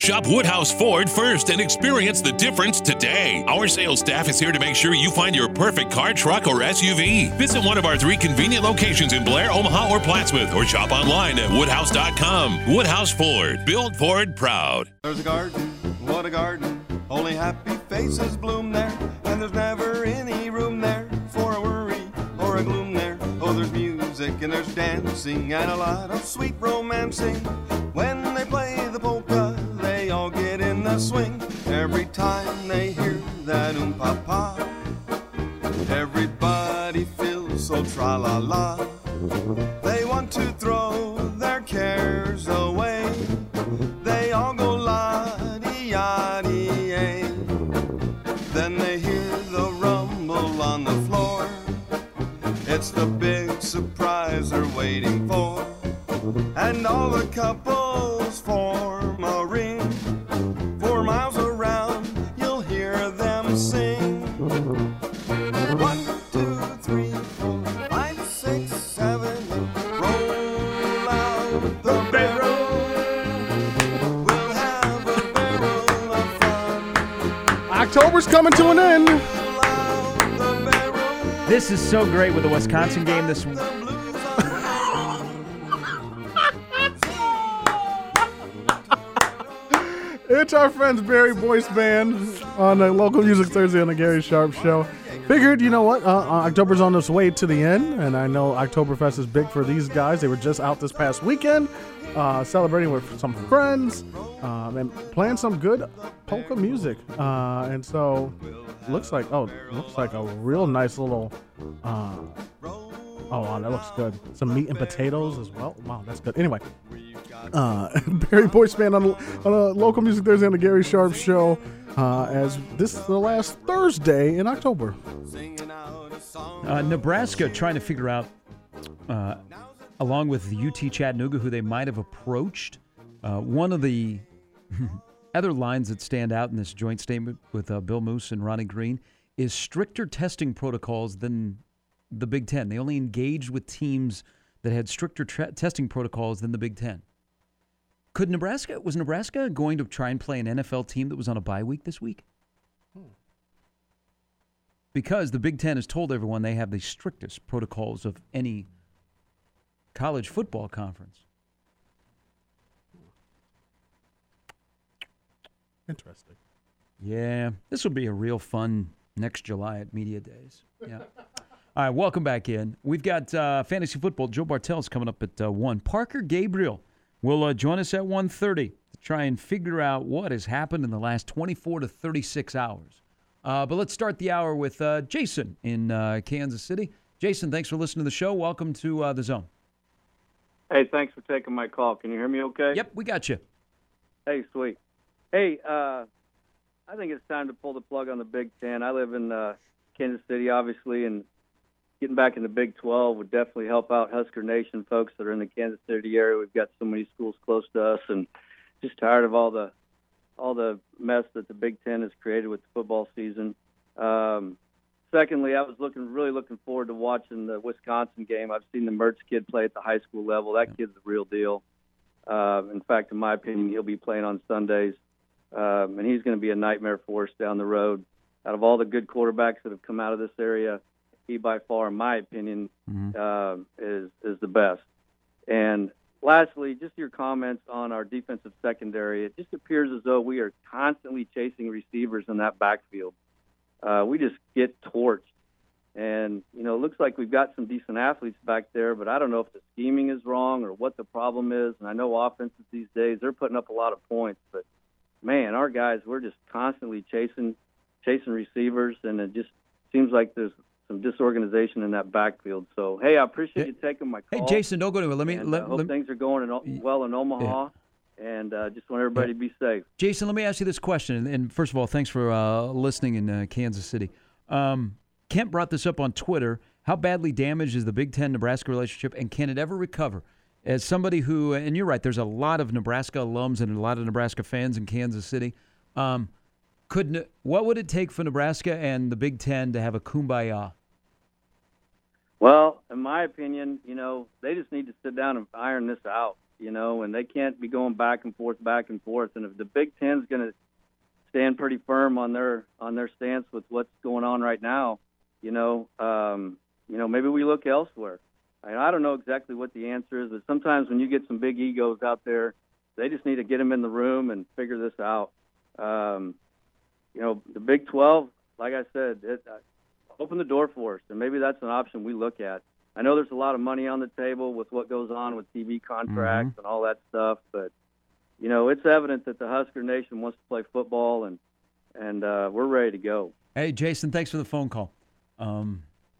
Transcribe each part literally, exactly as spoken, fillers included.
Shop Woodhouse Ford first and experience the difference today. Our sales staff is here to make sure you find your perfect car, truck, or S U V. Visit one of our three convenient locations in Blair, Omaha, or Plattsmouth, or shop online at woodhouse dot com. Woodhouse Ford. Built Ford proud. There's a garden, what a garden. Only happy faces bloom there, and there's never any room there for a worry or a gloom there. Oh, there's music and there's dancing and a lot of sweet romancing. When they play the polka, they all get in the swing. Every time they hear that oom-pa-pa, everybody feels so tra-la-la. They want to throw their cares away. They all go la-dee-ya-dee-yay. Then they hear the rumble on the floor. It's the big surprise they're waiting for. And all the couples form a ring. Four miles around, you'll hear them sing. One, two, three, four, five, six, seven, eight. Roll out the barrel. We'll have a barrel of fun. October's coming to an end. Roll out the barrel. This is so great with the Wisconsin game this week. It's our friends Barry Boyce Band on the Local Music Thursday on the Gary Sharp Show. Figured, you know what, uh, October's on its way to the end, and I know Oktoberfest is big for these guys. They were just out this past weekend, uh, celebrating with some friends, um, and playing some good polka music. Uh, and so, looks like, oh, looks like a real nice little, uh, oh, wow, that looks good. Some meat and potatoes as well. Wow, that's good. Anyway. Uh, Barry Boyce Band on, on a Local Music Thursday on the Gary Sharp Show, uh, as this is the last Thursday in October. Uh, Nebraska trying to figure out, uh, along with the U T Chattanooga, who they might have approached. Uh, one of the other lines that stand out in this joint statement with uh, Bill Moose and Ronnie Green is stricter testing protocols than the Big Ten. They only engaged with teams that had stricter tra- testing protocols than the Big Ten. Could Nebraska, was Nebraska going to try and play an N F L team that was on a bye week this week? Hmm. Because the Big Ten has told everyone they have the strictest protocols of any college football conference. Interesting. Yeah, this will be a real fun next July at Media Days. Yeah. All right, welcome back in. We've got uh, fantasy football. Joe Bartel's coming up at uh, one. Parker Gabriel will uh, join us at one thirty to try and figure out what has happened in the last twenty-four to thirty-six hours. Uh, but let's start the hour with uh, Jason in uh, Kansas City. Jason, thanks for listening to the show. Welcome to uh, The Zone. Hey, thanks for taking my call. Can you hear me okay? Yep, we got you. Hey, sweet. Hey, uh, I think it's time to pull the plug on the Big Ten. I live in uh, Kansas City, obviously, and getting back in the Big twelve would definitely help out Husker Nation folks that are in the Kansas City area. We've got so many schools close to us, and just tired of all the all the mess that the Big Ten has created with the football season. Um, secondly, I was looking really looking forward to watching the Wisconsin game. I've seen the Mertz kid play at the high school level. That kid's the real deal. Uh, in fact, in my opinion, he'll be playing on Sundays, um, and he's going to be a nightmare for us down the road. Out of all the good quarterbacks that have come out of this area, he by far, in my opinion, mm-hmm. uh, is is the best. And lastly, just your comments on our defensive secondary. It just appears as though we are constantly chasing receivers in that backfield. Uh, we just get torched. And, you know, it looks like we've got some decent athletes back there, but I don't know if the scheming is wrong or what the problem is. And I know offenses these days, they're putting up a lot of points. But, man, our guys, we're just constantly chasing chasing receivers, and it just seems like there's some disorganization in that backfield. So, hey, I appreciate you taking my call. Hey, Jason, don't go anywhere. Let me. And, let, uh, hope let, things are going in, well in Omaha, yeah. and uh, just want everybody yeah. to be safe. Jason, let me ask you this question. And, and first of all, thanks for uh, listening in uh, Kansas City. Um, Kent brought this up on Twitter. How badly damaged is the Big Ten-Nebraska relationship, and can it ever recover? As somebody who, and you're right, there's a lot of Nebraska alums and a lot of Nebraska fans in Kansas City. Um, could what would it take for Nebraska and the Big Ten to have a kumbaya? Well, in my opinion, you know, they just need to sit down and iron this out. you know, and they can't be going back and forth, back and forth. And if the Big Ten's going to stand pretty firm on their on their stance with what's going on right now, you know, um, you know, maybe we look elsewhere. I, I don't know exactly what the answer is, but sometimes when you get some big egos out there, they just need to get them in the room and figure this out. Um, you know, the Big twelve, like I said, it, uh, open the door for us, and maybe that's an option we look at. I know there's a lot of money on the table with what goes on with T V contracts mm-hmm. and all that stuff, but, you know, it's evident that the Husker Nation wants to play football, and and uh, we're ready to go. Hey, Jason, thanks for the phone call. Um,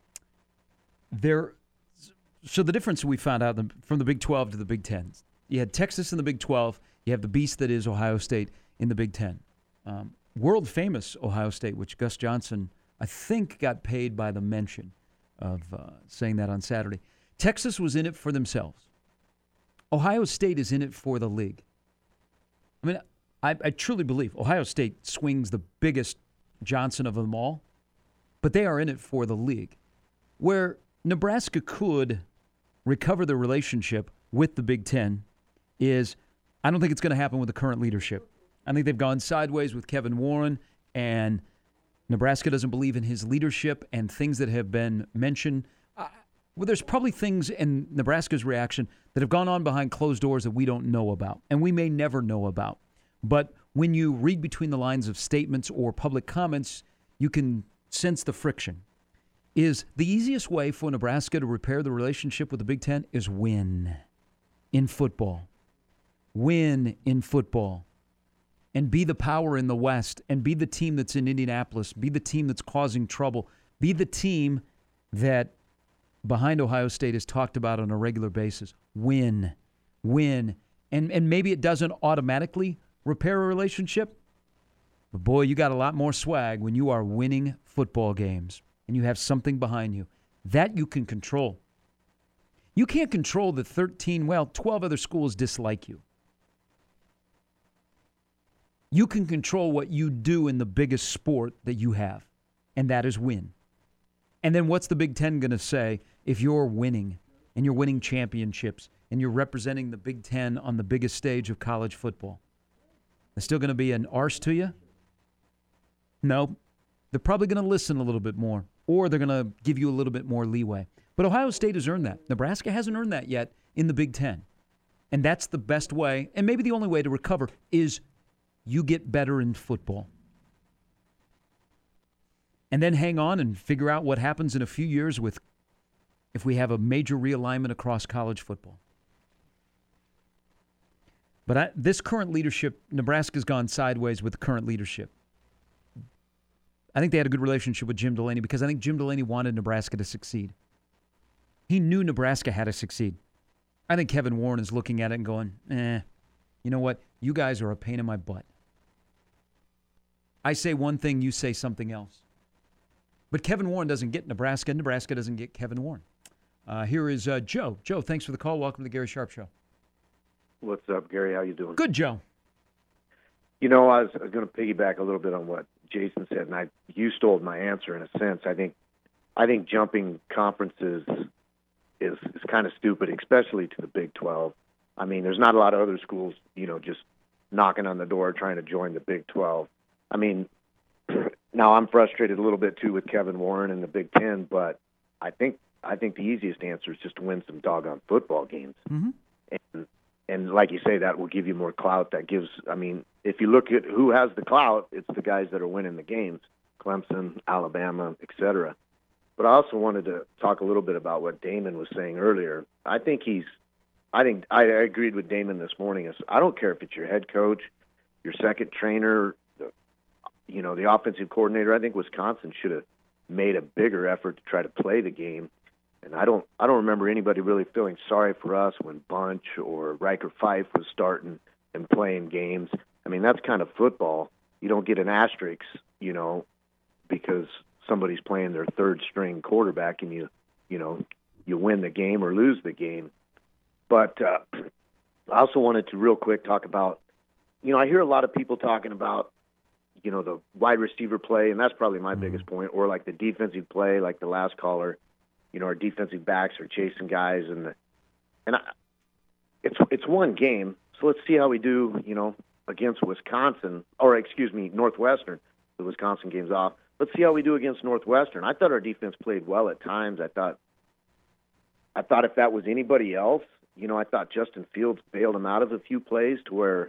there, so the difference we found out from the Big twelve to the Big Ten, you had Texas in the Big twelve, you have the beast that is Ohio State in the Big Ten. Um, world-famous Ohio State, which Gus Johnson, I think, got paid by the mention of uh, saying that on Saturday. Texas was in it for themselves. Ohio State is in it for the league. I mean, I, I truly believe Ohio State swings the biggest Johnson of them all, but they are in it for the league. Where Nebraska could recover the relationship with the Big Ten is, I don't think it's going to happen with the current leadership. I think they've gone sideways with Kevin Warren, and Nebraska doesn't believe in his leadership and things that have been mentioned. Uh, well, there's probably things in Nebraska's reaction that have gone on behind closed doors that we don't know about, and we may never know about. But when you read between the lines of statements or public comments, you can sense the friction. Is the easiest way for Nebraska to repair the relationship with the Big Ten is win in football. Win in football. And be the power in the West, and be the team that's in Indianapolis, be the team that's causing trouble, be the team that behind Ohio State is talked about on a regular basis. Win. Win. And and maybe it doesn't automatically repair a relationship, but boy, you got a lot more swag when you are winning football games and you have something behind you. That you can control. You can't control the thirteen, well, twelve other schools dislike you. You can control what you do in the biggest sport that you have, and that is win. And then what's the Big Ten going to say if you're winning and you're winning championships and you're representing the Big Ten on the biggest stage of college football? They're still going to be an arse to you? No. They're probably going to listen a little bit more, or they're going to give you a little bit more leeway. But Ohio State has earned that. Nebraska hasn't earned that yet in the Big Ten. And that's the best way, and maybe the only way to recover is you get better in football. And then hang on and figure out what happens in a few years with if we have a major realignment across college football. But I, this current leadership, Nebraska's gone sideways with the current leadership. I think they had a good relationship with Jim Delaney because I think Jim Delaney wanted Nebraska to succeed. He knew Nebraska had to succeed. I think Kevin Warren is looking at it and going, eh, you know what? You guys are a pain in my butt. I say one thing, you say something else. But Kevin Warren doesn't get Nebraska. Nebraska doesn't get Kevin Warren. Uh, here is uh, Joe. Joe, thanks for the call. Welcome to the Gary Sharp Show. What's up, Gary? How you doing? Good, Joe. You know, I was going to piggyback a little bit on what Jason said, and I you stole my answer in a sense. I think I think jumping conferences is is kind of stupid, especially to the Big twelve. I mean, there's not a lot of other schools, you know, just knocking on the door trying to join the Big twelve. I mean, now I'm frustrated a little bit too with Kevin Warren and the Big Ten, but I think I think the easiest answer is just to win some doggone football games. Mm-hmm. And and like you say, that will give you more clout. That gives, I mean, if you look at who has the clout, it's the guys that are winning the games, Clemson, Alabama, et cetera. But I also wanted to talk a little bit about what Damon was saying earlier. I think he's, I think I agreed with Damon this morning. Is I don't care if it's your head coach, your second trainer, the, you know, the offensive coordinator. I think Wisconsin should have made a bigger effort to try to play the game. And I don't, I don't remember anybody really feeling sorry for us when Bunch or Riker Fife was starting and playing games. I mean, that's kind of football. You don't get an asterisk, you know, because somebody's playing their third string quarterback and you, you know, you win the game or lose the game. But uh, I also wanted to real quick talk about, you know, I hear a lot of people talking about, you know, the wide receiver play, and that's probably my mm-hmm. biggest point, or like the defensive play, like the last caller. You know, our defensive backs are chasing guys, and the, and I, it's it's one game, so let's see how we do, you know, against Wisconsin, or excuse me, Northwestern. The Wisconsin game's off. Let's see how we do against Northwestern. I thought our defense played well at times. I thought, I thought if that was anybody else, you know, I thought Justin Fields bailed him out of a few plays to where,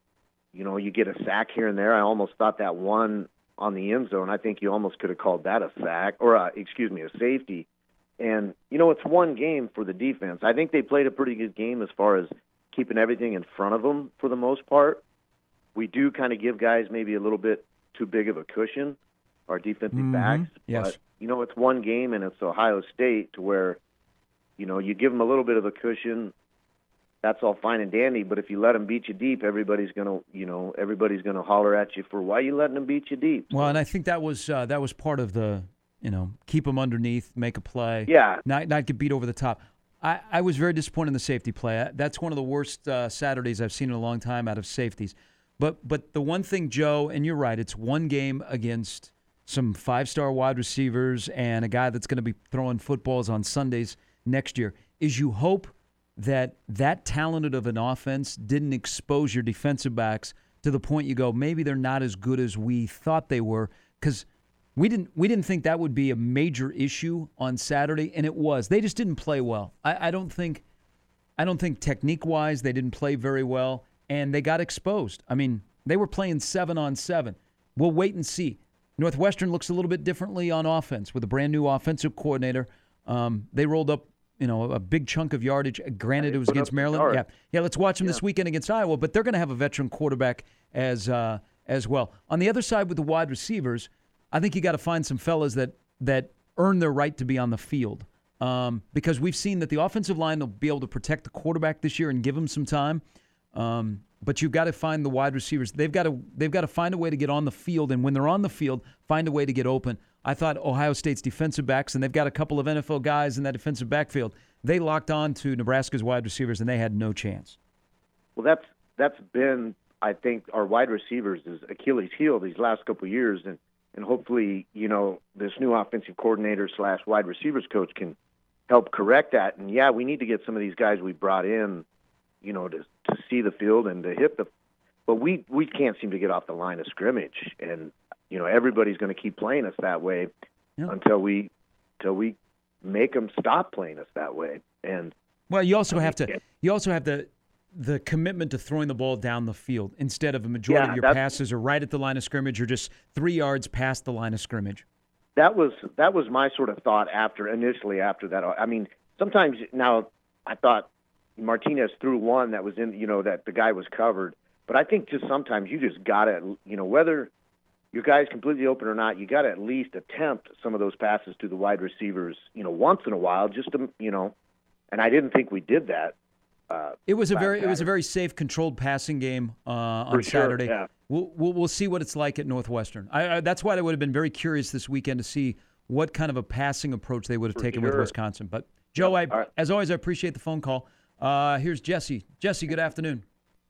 you know, you get a sack here and there. I almost thought that one on the end zone, I think you almost could have called that a sack, or a, excuse me, a safety. And, you know, it's one game for the defense. I think they played a pretty good game as far as keeping everything in front of them for the most part. We do kind of give guys maybe a little bit too big of a cushion, our defensive Mm-hmm. backs. Yes. But, you know, it's one game, and it's Ohio State to where, you know, you give them a little bit of a cushion, that's all fine and dandy. But if you let them beat you deep, everybody's going to, you know, everybody's going to holler at you for why you letting them beat you deep. Well, and I think that was uh, that was part of the, you know, keep them underneath, make a play. Yeah. Not not get beat over the top. I, I was very disappointed in the safety play. That's one of the worst uh, Saturdays I've seen in a long time out of safeties. But but the one thing, Joe, and you're right, it's one game against some five-star wide receivers and a guy that's going to be throwing footballs on Sundays next year, is you hope that that talented of an offense didn't expose your defensive backs to the point you go, maybe they're not as good as we thought they were, because we didn't we didn't think that would be a major issue on Saturday, and it was. They just didn't play well. I, I don't think I don't think technique-wise they didn't play very well, and they got exposed. I mean, they were playing seven on seven. We'll wait and see. Northwestern looks a little bit differently on offense with a brand new offensive coordinator. Um, they rolled up, you know, a big chunk of yardage. Granted, it was against Maryland. Yeah, yeah. Let's watch them yeah. this weekend against Iowa. But they're going to have a veteran quarterback as uh, as well. On the other side with the wide receivers, I think you got to find some fellas that that earn their right to be on the field, um, because we've seen that the offensive line will be able to protect the quarterback this year and give him some time. Um, but you've got to find the wide receivers. They've got to they've got to find a way to get on the field, and when they're on the field, find a way to get open. I thought Ohio State's defensive backs, and they've got a couple of N F L guys in that defensive backfield, they locked on to Nebraska's wide receivers, and they had no chance. Well, that's that's been, I think, our wide receivers' is Achilles' heel these last couple of years, and, and hopefully, you know, this new offensive coordinator slash wide receivers coach can help correct that. And, yeah, we need to get some of these guys we brought in, you know, to to see the field and to hit the – but we, we can't seem to get off the line of scrimmage. And, you know, everybody's going to keep playing us that way yeah. until we until we make them stop playing us that way. And well, you also have to you also have the the commitment to throwing the ball down the field instead of a majority yeah, of your passes are right at the line of scrimmage or just three yards past the line of scrimmage. That was that was my sort of thought after initially after that. I mean, sometimes now I thought Martinez threw one that was in, you know, that the guy was covered. But I think just sometimes you just got to, you know, whether your guy's completely open or not, you got to at least attempt some of those passes to the wide receivers, you know, once in a while, just to, you know. And I didn't think we did that. Uh, it was a very Saturday. it was a very safe, controlled passing game uh, on For sure, Saturday. yeah. We'll, we'll we'll see what it's like at Northwestern. I, I, that's why I would have been very curious this weekend to see what kind of a passing approach they would have For taken sure. with Wisconsin. But Joe, I, right. as always, I appreciate the phone call. Uh, here's Jesse. Jesse, good afternoon.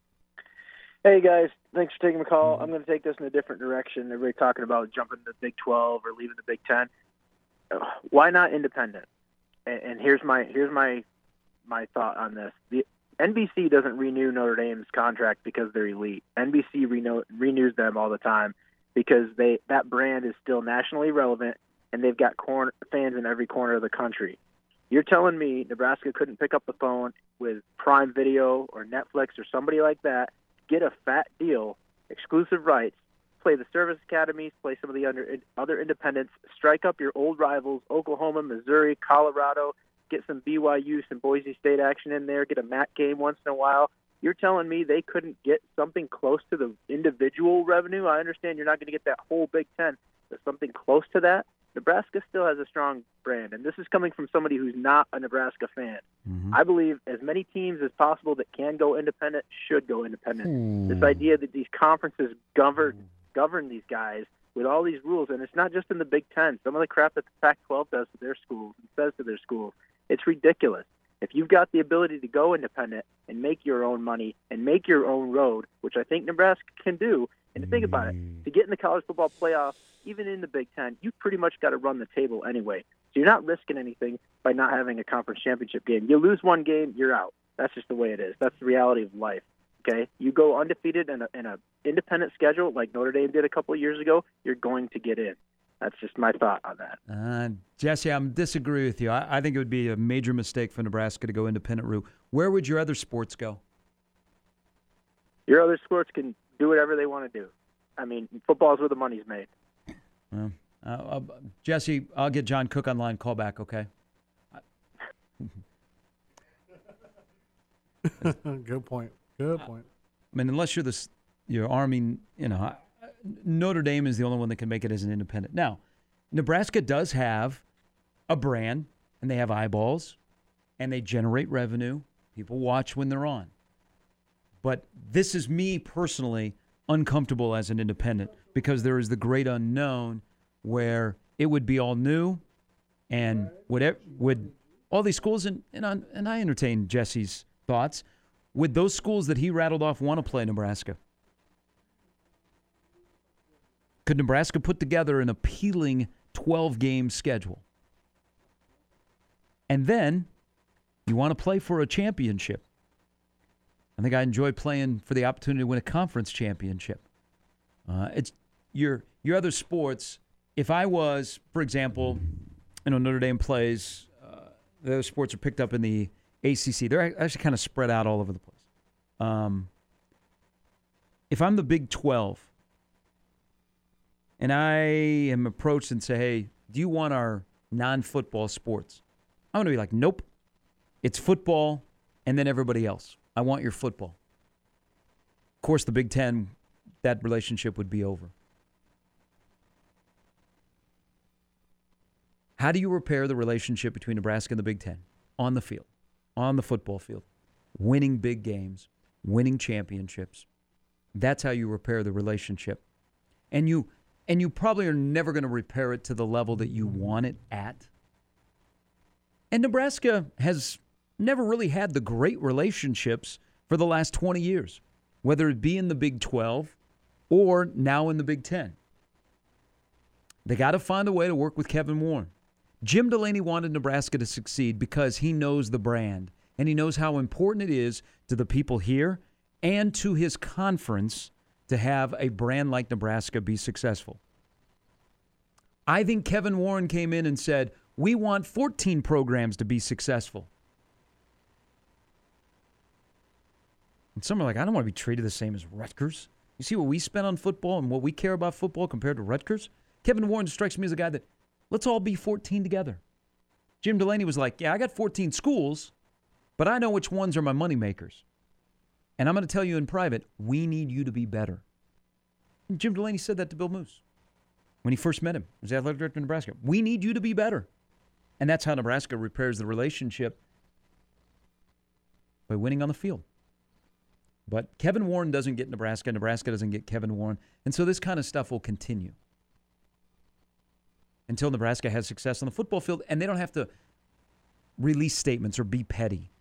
Hey, guys. Thanks for taking the call. I'm going to take this in a different direction. Everybody talking about jumping to the Big twelve or leaving the Big ten. Why not independent? And, and here's my here's my my thought on this. The N B C doesn't renew Notre Dame's contract because they're elite. N B C renew, renews them all the time because they that brand is still nationally relevant, and they've got corner, fans in every corner of the country. You're telling me Nebraska couldn't pick up the phone with Prime Video or Netflix or somebody like that, get a fat deal, exclusive rights, play the service academies, play some of the under, other independents, strike up your old rivals, Oklahoma, Missouri, Colorado, get some B Y U, some Boise State action in there, get a M A C game once in a while. You're telling me they couldn't get something close to the individual revenue? I understand you're not going to get that whole Big Ten, but something close to that? Nebraska still has a strong brand, and this is coming from somebody who's not a Nebraska fan. Mm-hmm. I believe as many teams as possible that can go independent should go independent. Mm. This idea that these conferences govern mm. govern these guys with all these rules, and it's not just in the Big Ten. Some of the crap that the Pac twelve does to their schools and says to their schools, it's ridiculous. If you've got the ability to go independent and make your own money and make your own road, which I think Nebraska can do, and to think about it, to get in the college football playoff, even in the Big Ten, you've pretty much got to run the table anyway. So you're not risking anything by not having a conference championship game. You lose one game, you're out. That's just the way it is. That's the reality of life. Okay, you go undefeated in a in a independent schedule like Notre Dame did a couple of years ago, you're going to get in. That's just my thought on that. Uh, Jesse, I'm disagree with you. I, I think it would be a major mistake for Nebraska to go independent route. Where would your other sports go? Your other sports can do whatever they want to do. I mean, football is where the money's made. Well, uh, uh, Jesse, I'll get John Cook online. Call back, okay? Good point. Good point. I mean, unless you're this, you're Army, you know, Notre Dame is the only one that can make it as an independent. Now, Nebraska does have a brand, and they have eyeballs, and they generate revenue. People watch when they're on. But this is me personally uncomfortable as an independent because there is the great unknown where it would be all new, and would it, would all these schools, and, and, I, and I entertain Jesse's thoughts, would those schools that he rattled off want to play Nebraska? Could Nebraska put together an appealing twelve-game schedule? And then you want to play for a championship. I think I enjoy playing for the opportunity to win a conference championship. Uh, it's your your other sports. If I was, for example, you know, Notre Dame plays, uh, the other sports are picked up in the A C C. They're actually kind of spread out all over the place. Um, if I'm the Big twelve, and I am approached and say, hey, do you want our non-football sports? I'm going to be like, nope. It's football and then everybody else. I want your football. Of course, the Big Ten, that relationship would be over. How do you repair the relationship between Nebraska and the Big Ten? On the field, on the football field, winning big games, winning championships. That's how you repair the relationship. And you and you probably are never going to repair it to the level that you want it at. And Nebraska has never really had the great relationships for the last twenty years, whether it be in the Big twelve or now in the Big Ten. They got to find a way to work with Kevin Warren. Jim Delaney wanted Nebraska to succeed because he knows the brand, and he knows how important it is to the people here and to his conference to have a brand like Nebraska be successful. I think Kevin Warren came in and said, we want fourteen programs to be successful. And some are like, I don't want to be treated the same as Rutgers. You see what we spend on football and what we care about football compared to Rutgers? Kevin Warren strikes me as a guy that, let's all be fourteen together. Jim Delaney was like, yeah, I got fourteen schools, but I know which ones are my moneymakers. And I'm going to tell you in private, we need you to be better. And Jim Delaney said that to Bill Moose when he first met him. He was the athletic director of Nebraska. We need you to be better. And that's how Nebraska repairs the relationship, by winning on the field. But Kevin Warren doesn't get Nebraska. Nebraska doesn't get Kevin Warren. And so this kind of stuff will continue until Nebraska has success on the football field, and they don't have to release statements or be petty.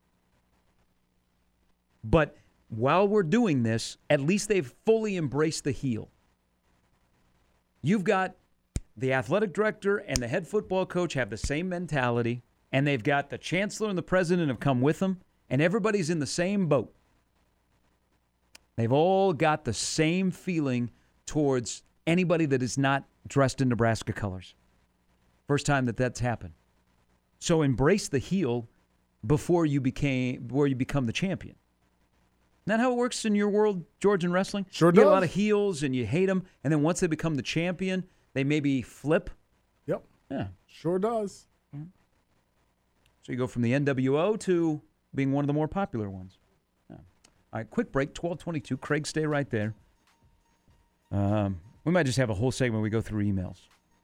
But while we're doing this, at least they've fully embraced the heel. You've got the athletic director and the head football coach have the same mentality, and they've got the chancellor and the president have come with them, and everybody's in the same boat. They've all got the same feeling towards anybody that is not dressed in Nebraska colors. First time that that's happened. So embrace the heel before you became, before you become the champion. Isn't that how it works in your world, George, in wrestling? Sure you does. get a lot of heels and you hate them, and then once they become the champion, they maybe flip. Yep. Yeah. Sure does. So you go from the N W O to being one of the more popular ones. Yeah. All right, quick break, twelve twenty-two. Craig, stay right there. Um, we might just have a whole segment where we go through emails.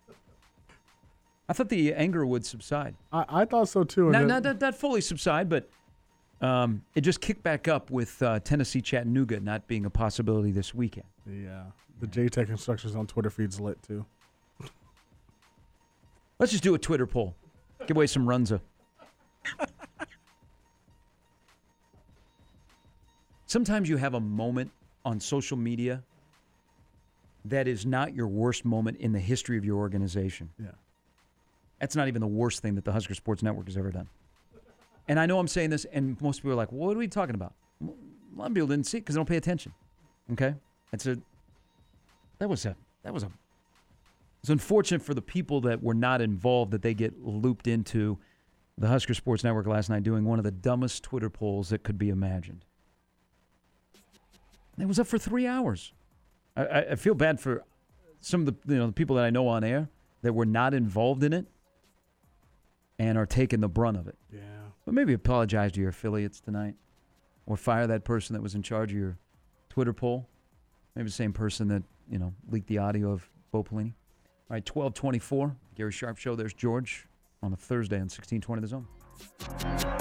I thought the anger would subside. I, I thought so, too. Not, not, not, not fully subside, but um, it just kicked back up with uh, Tennessee Chattanooga not being a possibility this weekend. The, uh, the J-Tech instructions on Twitter feed's lit, too. Let's just do a Twitter poll. Give away some Runza. Sometimes you have a moment on social media that is not your worst moment in the history of your organization. Yeah. That's not even the worst thing that the Husker Sports Network has ever done. And I know I'm saying this, and most people are like, what are we talking about? A lot of people didn't see it because they don't pay attention. Okay? It's a, that was a, that was a, it's unfortunate for the people that were not involved that they get looped into the Husker Sports Network last night doing one of the dumbest Twitter polls that could be imagined. It was up for three hours. I, I, I feel bad for some of the, you know, the people that I know on air that were not involved in it and are taking the brunt of it. Yeah. But maybe apologize to your affiliates tonight or fire that person that was in charge of your Twitter poll. Maybe the same person that, you know, leaked the audio of Bo Pelini. All right, twelve twenty-four, Gary Sharp Show. There's George on a Thursday on sixteen twenty The Zone.